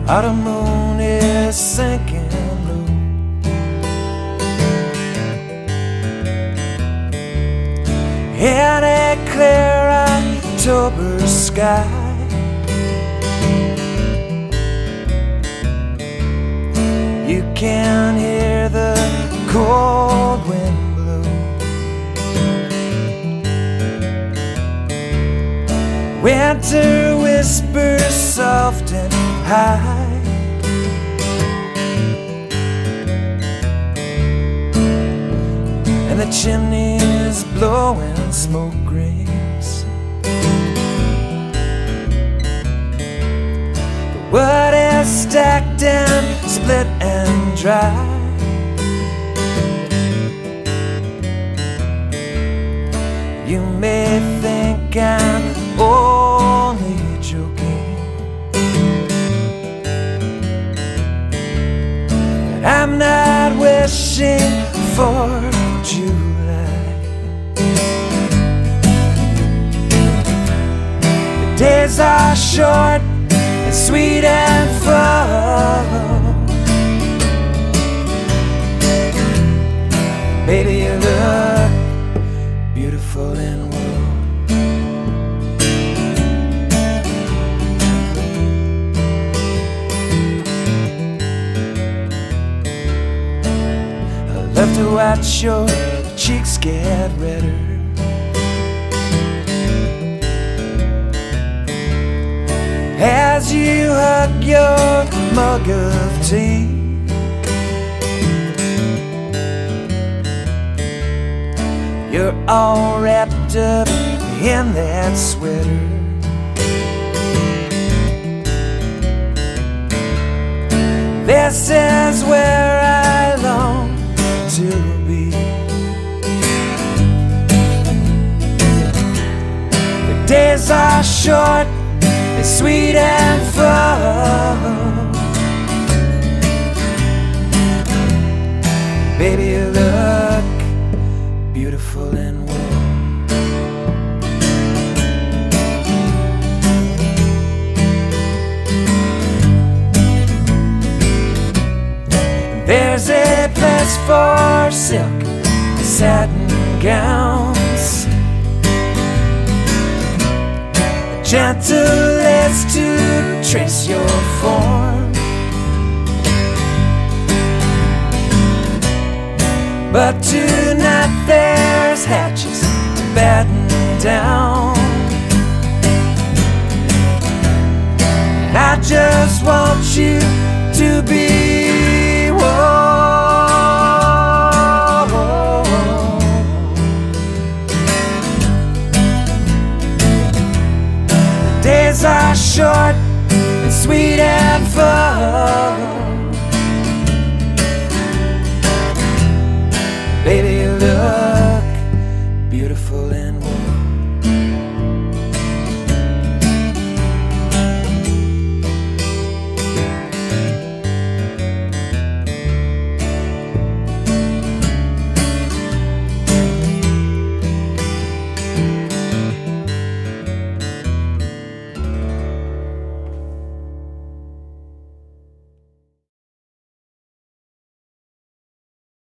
Autumn moon is sinking low. In a clear October sky, you can hear the cold wind blow. Winter whispers soft and high, and the chimney is blowing smoke rings. The wood is stacked and split and dry. You may think I'm only joking, but I'm not wishing for July. The days are short and sweet and full. Baby, you look beautiful in wool. I love to watch your cheeks get redder as you hug your mug of tea. You're all wrapped up in that sweater. This is where I long to be. The days are short and sweet and full. Baby, you look beautiful in wool. There's a place for silk satin gowns, a gentle lace to trace your form. But tonight there's hatches to batten down. I just want you to be warm. The days are short and sweet and full.